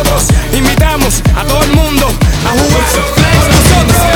nosotros invitamos a todo el mundo a jugar con nosotros.